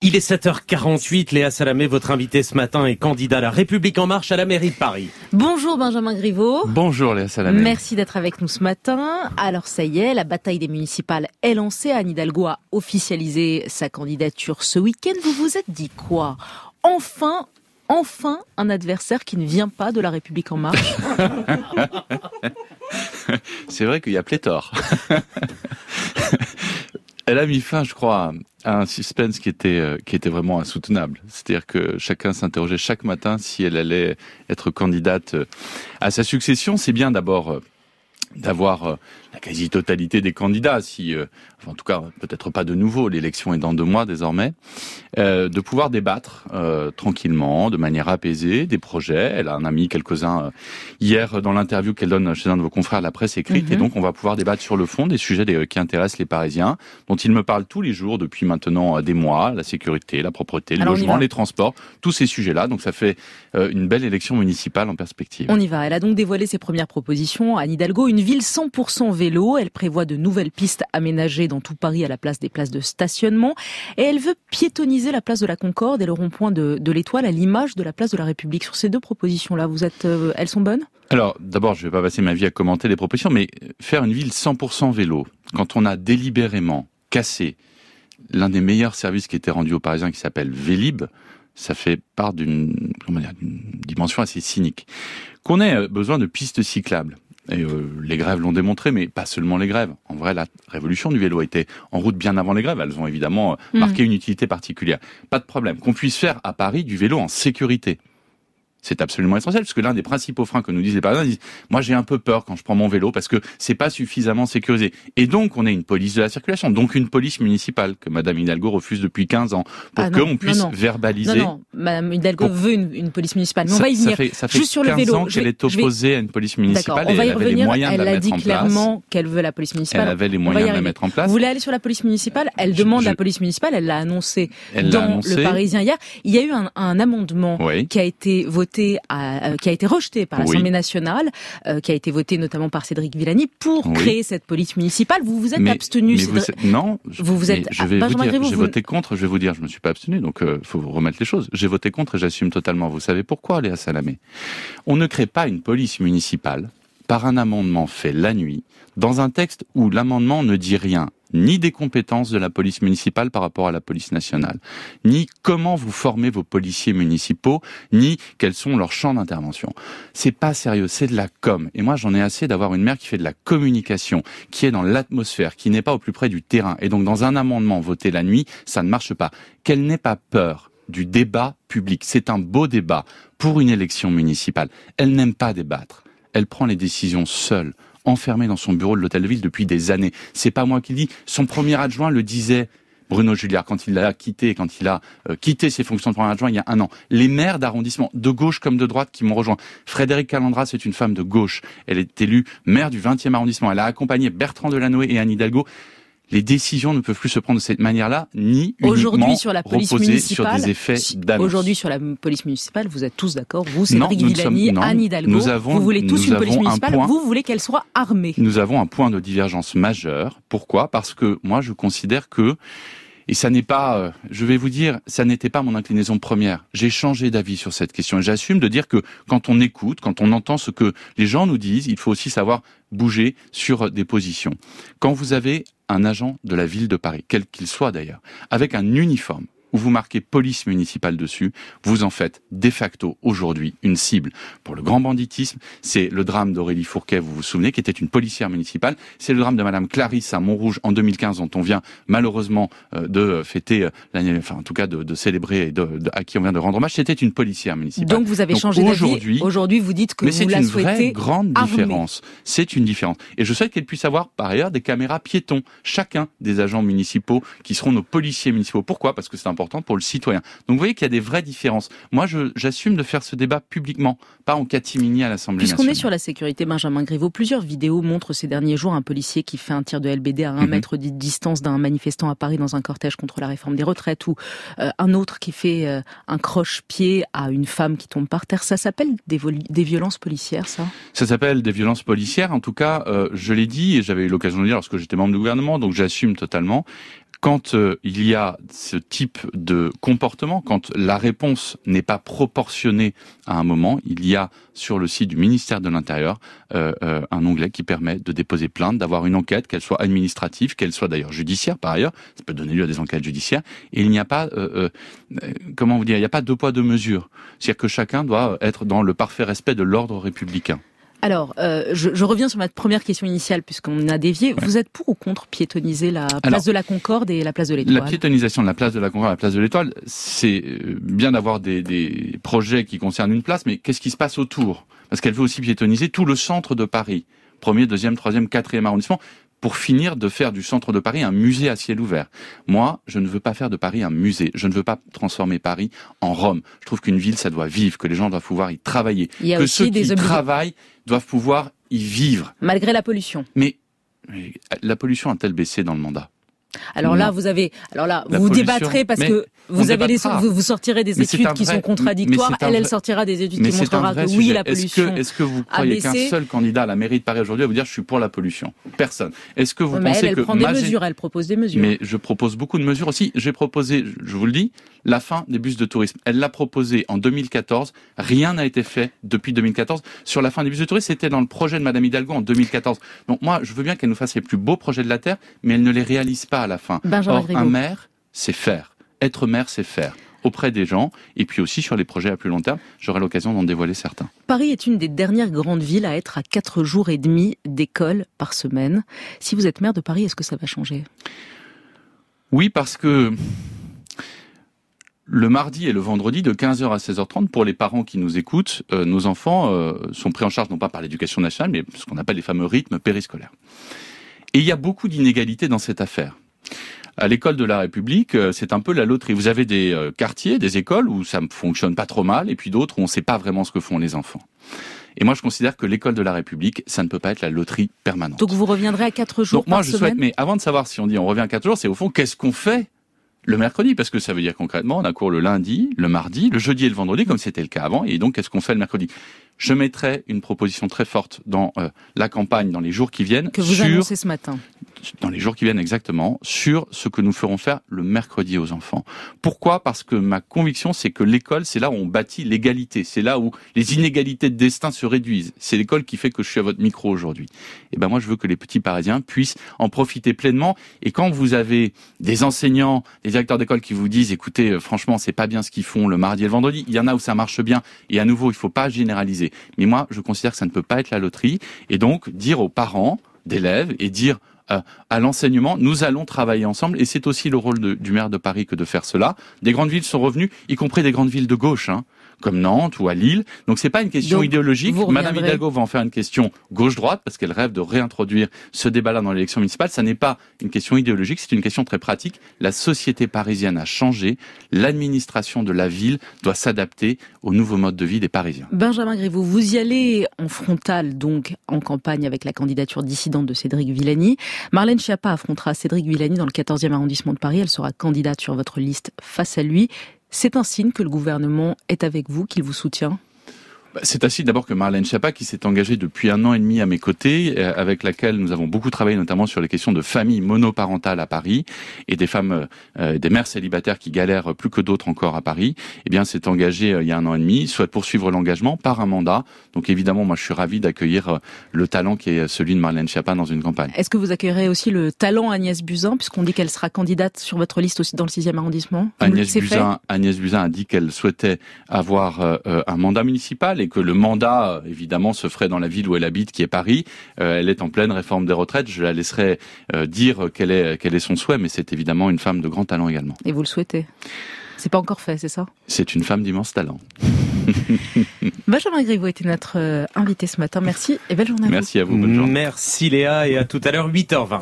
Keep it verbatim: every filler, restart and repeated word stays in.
Il est sept heures quarante-huit, Léa Salamé, votre invité ce matin est candidat à La République En Marche à la mairie de Paris. Bonjour Benjamin Griveaux. Bonjour Léa Salamé. Merci d'être avec nous ce matin. Alors ça y est, la bataille des municipales est lancée. Anne Hidalgo a officialisé sa candidature ce week-end. Vous vous êtes dit quoi ? Enfin, enfin un adversaire qui ne vient pas de La République En Marche. C'est vrai qu'il y a pléthore. Elle a mis fin, je crois, à un suspense qui était euh, qui était vraiment insoutenable. C'est-à-dire que chacun s'interrogeait chaque matin si elle allait être candidate à sa succession. C'est bien d'abord euh, d'avoir euh, la quasi-totalité des candidats, si, euh, enfin, en tout cas, peut-être pas de nouveau, l'élection est dans deux mois désormais, euh, de pouvoir débattre euh, tranquillement, de manière apaisée, des projets. Elle en a mis quelques-uns euh, hier dans l'interview qu'elle donne chez un de vos confrères à la presse écrite, mm-hmm. Et donc on va pouvoir débattre sur le fond des sujets des, qui intéressent les Parisiens, dont ils me parlent tous les jours depuis maintenant euh, des mois, la sécurité, la propreté, le Alors logement, les transports, tous ces sujets-là. Donc ça fait euh, une belle élection municipale en perspective. On y va. Elle a donc dévoilé ses premières propositions. Anne Hidalgo, une ville cent pour cent vélo. Elle prévoit de nouvelles pistes aménagées dans tout Paris à la place des places de stationnement. Et elle veut piétonniser la place de la Concorde et le rond-point de, de l'Étoile à l'image de la place de la République. Sur ces deux propositions-là, vous êtes, euh, elles sont bonnes ? Alors, d'abord, je ne vais pas passer ma vie à commenter les propositions, mais faire une ville cent pour cent vélo, quand on a délibérément cassé l'un des meilleurs services qui était rendu aux Parisiens, qui s'appelle Vélib', ça fait part d'une, comment dire, d'une dimension assez cynique. Qu'on ait besoin de pistes cyclables. Et euh, les grèves l'ont démontré, mais pas seulement les grèves. En vrai, la révolution du vélo était en route bien avant les grèves. Elles ont évidemment euh, marqué mmh. une utilité particulière. Pas de problème. Qu'on puisse faire à Paris du vélo en sécurité. C'est absolument essentiel, parce que l'un des principaux freins que nous disent les Parisiens, ils disent « Moi, j'ai un peu peur quand je prends mon vélo, parce que c'est pas suffisamment sécurisé. » Et donc, on a une police de la circulation, donc une police municipale, que Madame Hidalgo refuse depuis quinze ans, pour ah qu'on puisse non, non. verbaliser... Non, non, Madame Hidalgo pour... veut une, une police municipale, mais ça, on va y venir. Ça fait, ça fait Juste sur le vélo. quinze ans qu'elle est opposée vais... à une police municipale, et elle avait revenir. les moyens elle de la mettre en place. Elle a dit clairement qu'elle veut la police municipale. Elle avait les moyens de la mettre en place. Vous voulez aller sur la police municipale ? Elle demande je... la police municipale, elle l'a annoncé elle dans annoncé. Le Parisien hier. Il y a eu un, un amendement oui. qui a été voté à qui a été rejeté par l'Assemblée oui. nationale, euh, qui a été voté notamment par Cédric Villani pour oui. créer cette police municipale. Vous vous êtes mais, abstenu. Mais vous, non, vous vous êtes. Je vais ah, vous dire, Griveaux, j'ai vous... voté contre. Je vais vous dire, je me suis pas abstenu, donc euh, faut vous remettre les choses. J'ai voté contre et j'assume totalement. Vous savez pourquoi, Léa Salamé ? On ne crée pas une police municipale par un amendement fait la nuit dans un texte où l'amendement ne dit rien. Ni des compétences de la police municipale par rapport à la police nationale, ni comment vous formez vos policiers municipaux, ni quels sont leurs champs d'intervention. C'est pas sérieux, c'est de la com. Et moi, j'en ai assez d'avoir une maire qui fait de la communication, qui est dans l'atmosphère, qui n'est pas au plus près du terrain. Et donc, dans un amendement voté la nuit, ça ne marche pas. Qu'elle n'ait pas peur du débat public. C'est un beau débat pour une élection municipale. Elle n'aime pas débattre. Elle prend les décisions seule, enfermé dans son bureau de l'hôtel de ville depuis des années. C'est pas moi qui le dis. Son premier adjoint le disait, Bruno Julliard, quand il l'a quitté, quand il a euh, quitté ses fonctions de premier adjoint il y a un an. Les maires d'arrondissement, de gauche comme de droite, qui m'ont rejoint. Frédérique Calandra, c'est une femme de gauche. Elle est élue maire du vingtième arrondissement. Elle a accompagné Bertrand Delanoë et Anne Hidalgo. Les décisions ne peuvent plus se prendre de cette manière-là, ni uniquement sur la police reposer municipale, sur des effets d'annonce. Aujourd'hui, sur la police municipale, vous êtes tous d'accord. Vous, Cédric Villani, Anne Hidalgo, nous avons, vous voulez tous une police municipale, point, vous voulez qu'elle soit armée. Nous avons un point de divergence majeur. Pourquoi ? Parce que moi, je considère que, et ça n'est pas, euh, je vais vous dire, ça n'était pas mon inclinaison première. J'ai changé d'avis sur cette question et j'assume de dire que quand on écoute, quand on entend ce que les gens nous disent, il faut aussi savoir bouger sur des positions. Quand vous avez un agent de la ville de Paris, quel qu'il soit d'ailleurs, avec un uniforme, où vous marquez police municipale dessus, vous en faites de facto aujourd'hui une cible. Pour le grand banditisme, c'est le drame d'Aurélie Fourquet, vous vous souvenez, qui était une policière municipale. C'est le drame de Madame Clarisse à Montrouge en deux mille quinze, dont on vient malheureusement euh, de fêter, euh, l'année, enfin en tout cas de, de célébrer et de, de, à qui on vient de rendre hommage. C'était une policière municipale. Donc vous avez Donc, changé aujourd'hui, d'avis. Aujourd'hui, vous dites que vous la souhaitez Mais c'est une vraie grande armée. différence. C'est une différence. Et je souhaite qu'elle puisse avoir par ailleurs des caméras piétons. Chacun des agents municipaux qui seront nos policiers municipaux. Pourquoi ? Parce que c'est important pour le citoyen. Donc vous voyez qu'il y a des vraies différences. Moi, je, j'assume de faire ce débat publiquement, pas en catimini à l'Assemblée Puisqu'on nationale. Puisqu'on est sur la sécurité, Benjamin Griveaux, plusieurs vidéos montrent ces derniers jours un policier qui fait un tir de L B D à un mm-hmm. mètre de distance d'un manifestant à Paris dans un cortège contre la réforme des retraites, ou euh, un autre qui fait euh, un croche-pied à une femme qui tombe par terre. Ça s'appelle des, vol- des violences policières, ça ? Ça s'appelle des violences policières. En tout cas, euh, je l'ai dit, et j'avais eu l'occasion de le dire lorsque j'étais membre du gouvernement, donc j'assume totalement. Quand euh, il y a ce type de comportement, quand la réponse n'est pas proportionnée à un moment, il y a sur le site du ministère de l'Intérieur euh, euh, un onglet qui permet de déposer plainte, d'avoir une enquête, qu'elle soit administrative, qu'elle soit d'ailleurs judiciaire par ailleurs, ça peut donner lieu à des enquêtes judiciaires, et il n'y a pas, euh, euh, comment vous dire, il n'y a pas deux poids deux mesures. C'est-à-dire que chacun doit être dans le parfait respect de l'ordre républicain. Alors, euh, je, je reviens sur ma première question initiale, puisqu'on a dévié. Ouais. Vous êtes pour ou contre piétoniser la place Alors, de la Concorde et la place de l'Étoile ? La piétonisation de la place de la Concorde et la place de l'Étoile, c'est bien d'avoir des, des projets qui concernent une place, mais qu'est-ce qui se passe autour ? Parce qu'elle veut aussi piétoniser tout le centre de Paris. Premier, deuxième, troisième, quatrième arrondissement, pour finir de faire du centre de Paris un musée à ciel ouvert. Moi, je ne veux pas faire de Paris un musée. Je ne veux pas transformer Paris en Rome. Je trouve qu'une ville, ça doit vivre, que les gens doivent pouvoir y travailler. Il y a que aussi ceux des qui obli- travaillent doivent pouvoir y vivre. Malgré la pollution. Mais, mais la pollution a-t-elle baissé dans le mandat ? Alors non. là, vous avez, alors là, La vous pollution, débattrez parce que vous avez des, vous, vous sortirez des mais études qui vrai, sont contradictoires. Elle, vrai, elle sortira des études mais qui montrera que oui, sujet. la pollution. Est-ce que, est-ce que vous croyez qu'un seul candidat à la mairie de Paris aujourd'hui va vous dire je suis pour la pollution ? Personne. Est-ce que vous mais pensez elle, elle que prend des Magé... mesures, elle propose des mesures. Mais je propose beaucoup de mesures aussi. J'ai proposé, je vous le dis, la fin des bus de tourisme. Elle l'a proposé en deux mille quatorze. Rien n'a été fait depuis deux mille quatorze sur la fin des bus de tourisme. C'était dans le projet de Madame Hidalgo en deux mille quatorze. Donc moi, je veux bien qu'elle nous fasse les plus beaux projets de la terre, mais elle ne les réalise pas à la fin. Benjamin Or, Griveaux. un maire, c'est faire. Être maire, c'est faire. Auprès des gens, et puis aussi sur les projets à plus long terme, j'aurai l'occasion d'en dévoiler certains. Paris est une des dernières grandes villes à être à quatre jours et demi d'école par semaine. Si vous êtes maire de Paris, est-ce que ça va changer ? Oui, parce que le mardi et le vendredi, de quinze heures à seize heures trente, pour les parents qui nous écoutent, euh, nos enfants euh, sont pris en charge non pas par l'éducation nationale, mais ce qu'on appelle les fameux rythmes périscolaires. Et il y a beaucoup d'inégalités dans cette affaire. À l'école de la République, c'est un peu la loterie. Vous avez des quartiers, des écoles où ça ne fonctionne pas trop mal, et puis d'autres où on ne sait pas vraiment ce que font les enfants. Et moi, je considère que l'école de la République, ça ne peut pas être la loterie permanente. Donc vous reviendrez à quatre jours Donc, moi, par je semaine. souhaite, mais avant de savoir si on dit on revient à quatre jours, c'est au fond, qu'est-ce qu'on fait le mercredi? Parce que ça veut dire concrètement, on a cours le lundi, le mardi, le jeudi et le vendredi, comme c'était le cas avant. Et donc, qu'est-ce qu'on fait le mercredi? Je mettrai une proposition très forte dans euh, la campagne, dans les jours qui viennent. Que vous sur, annoncez ce matin. Dans les jours qui viennent exactement, sur ce que nous ferons faire le mercredi aux enfants. Pourquoi? Parce que ma conviction, c'est que l'école, c'est là où on bâtit l'égalité. C'est là où les inégalités de destin se réduisent. C'est l'école qui fait que je suis à votre micro aujourd'hui. Et ben moi, je veux que les petits Parisiens puissent en profiter pleinement. Et quand vous avez des enseignants, des directeurs d'école qui vous disent, écoutez, euh, franchement, c'est pas bien ce qu'ils font le mardi et le vendredi. Il y en a où ça marche bien. Et à nouveau, il faut pas généraliser. Mais moi, je considère que ça ne peut pas être la loterie. Et donc, dire aux parents d'élèves et dire euh, à l'enseignement, nous allons travailler ensemble. Et c'est aussi le rôle de, du maire de Paris que de faire cela. Des grandes villes sont revenues, y compris des grandes villes de gauche, hein, comme Nantes ou à Lille. Donc c'est pas une question donc, idéologique. Madame Hidalgo va en faire une question gauche-droite parce qu'elle rêve de réintroduire ce débat-là dans l'élection municipale. Ça n'est pas une question idéologique, c'est une question très pratique. La société parisienne a changé. L'administration de la ville doit s'adapter aux nouveaux modes de vie des Parisiens. Benjamin Griveaux, vous y allez en frontal, donc en campagne avec la candidature dissidente de Cédric Villani. Marlène Schiappa affrontera Cédric Villani dans le quatorzième arrondissement de Paris. Elle sera candidate sur votre liste face à lui. C'est un signe que le gouvernement est avec vous, qu'il vous soutient? C'est un signe d'abord que Marlène Schiappa, qui s'est engagée depuis un an et demi à mes côtés, avec laquelle nous avons beaucoup travaillé, notamment sur les questions de famille monoparentale à Paris, et des femmes, euh, des mères célibataires qui galèrent plus que d'autres encore à Paris, eh bien, s'est engagée euh, il y a un an et demi, souhaite poursuivre l'engagement par un mandat. Donc évidemment, moi, je suis ravi d'accueillir euh, le talent qui est celui de Marlène Schiappa dans une campagne. Est-ce que vous accueillerez aussi le talent Agnès Buzyn, puisqu'on dit qu'elle sera candidate sur votre liste aussi dans le sixième arrondissement? Agnès Buzyn, Agnès Buzyn a dit qu'elle souhaitait avoir euh, un mandat municipal, et que le mandat, évidemment, se ferait dans la ville où elle habite, qui est Paris. Euh, elle est en pleine réforme des retraites. Je la laisserai euh, dire quel est, quel est son souhait, mais c'est évidemment une femme de grand talent également. Et vous le souhaitez? C'est pas encore fait, c'est ça? C'est une femme d'immense talent. Benjamin Griveaux était notre invité ce matin. Merci et belle journée à vous. Merci à vous, bonne journée. Merci Léa, et à tout à l'heure, huit heures vingt.